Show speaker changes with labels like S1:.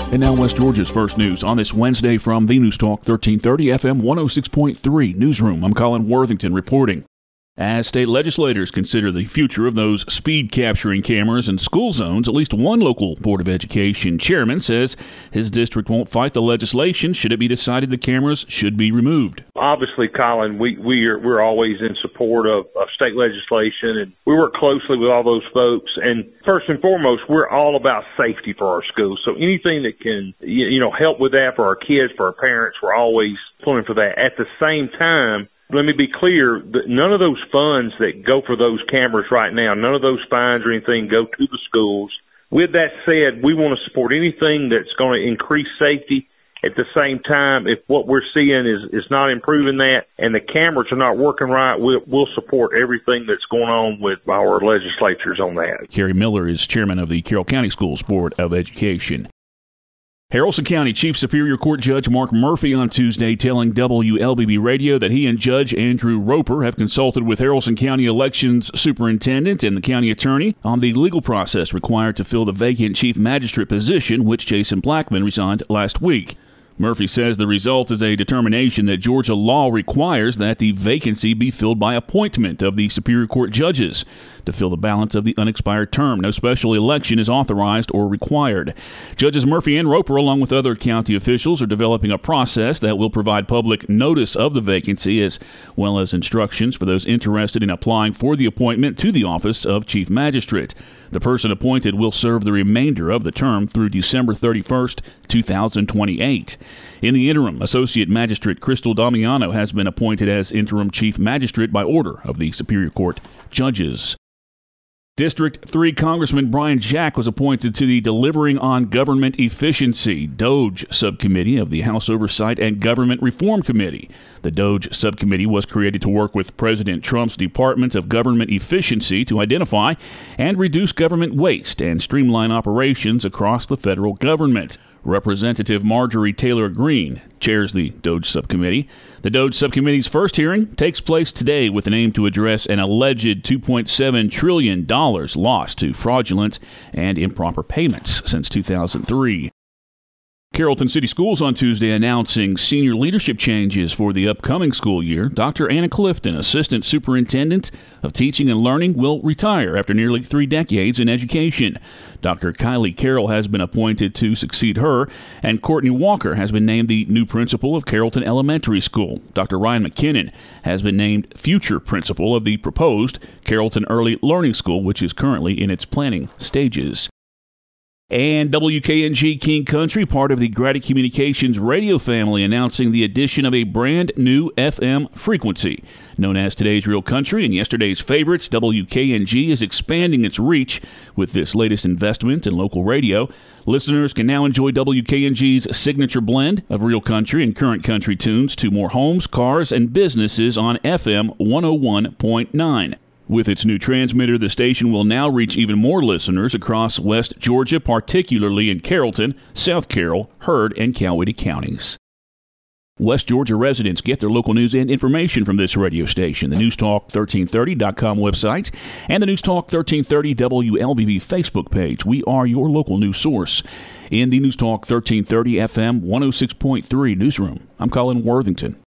S1: And now West Georgia's first news on this Wednesday from the News Talk 1330 FM 106.3 Newsroom. I'm Colin Worthington reporting. As state legislators consider the future of those speed capturing cameras in school zones, at least one local Board of Education chairman says his district won't fight the legislation should it be decided the cameras should be removed.
S2: Obviously, Colin, we're always in support of state legislation, and we work closely with all those folks. And first and foremost, we're all about safety for our schools. So anything that can, help with that for our kids, for our parents, we're always pulling for that. At the same time, let me be clear that none of those funds that go for those cameras right now, none of those fines or anything go to the schools. With that said, we want to support anything that's going to increase safety. At the same time, if what we're seeing is not improving that and the cameras are not working right, we'll support everything that's going on with our legislatures on that.
S1: Kerry Miller is chairman of the Carroll County Schools Board of Education. Haralson County Chief Superior Court Judge Mark Murphy on Tuesday telling WLBB Radio that he and Judge Andrew Roper have consulted with Haralson County Elections Superintendent and the county attorney on the legal process required to fill the vacant chief magistrate position, which Jason Blackman resigned last week. Murphy says the result is a determination that Georgia law requires that the vacancy be filled by appointment of the Superior Court judges to fill the balance of the unexpired term. No special election is authorized or required. Judges Murphy and Roper, along with other county officials, are developing a process that will provide public notice of the vacancy as well as instructions for those interested in applying for the appointment to the office of Chief Magistrate. The person appointed will serve the remainder of the term through December 31st, 2028. In the interim, Associate Magistrate Crystal Damiano has been appointed as Interim Chief Magistrate by order of the Superior Court judges. District 3 Congressman Brian Jack was appointed to the Delivering on Government Efficiency DOGE subcommittee of the House Oversight and Government Reform Committee. The DOGE subcommittee was created to work with President Trump's Department of Government Efficiency to identify and reduce government waste and streamline operations across the federal government. Representative Marjorie Taylor Greene chairs the DOGE subcommittee. The DOGE subcommittee's first hearing takes place today with an aim to address an alleged $2.7 trillion lost to fraudulent and improper payments since 2003. Carrollton City Schools on Tuesday announcing senior leadership changes for the upcoming school year. Dr. Anna Clifton, Assistant Superintendent of Teaching and Learning, will retire after nearly 3 decades in education. Dr. Kylie Carroll has been appointed to succeed her, and Courtney Walker has been named the new principal of Carrollton Elementary School. Dr. Ryan McKinnon has been named future principal of the proposed Carrollton Early Learning School, which is currently in its planning stages. And WKNG King Country, part of the Grady Communications radio family, announcing the addition of a brand new FM frequency. Known as Today's Real Country and yesterday's favorites, WKNG is expanding its reach with this latest investment in local radio. Listeners can now enjoy WKNG's signature blend of real country and current country tunes to more homes, cars, and businesses on FM 101.9. With its new transmitter, the station will now reach even more listeners across West Georgia, particularly in Carrollton, South Carroll, Heard, and Coweta counties. West Georgia residents get their local news and information from this radio station, the newstalk1330.com website, and the Newstalk 1330 WLBB Facebook page. We are your local news source. In the Newstalk 1330 FM 106.3 newsroom, I'm Colin Worthington.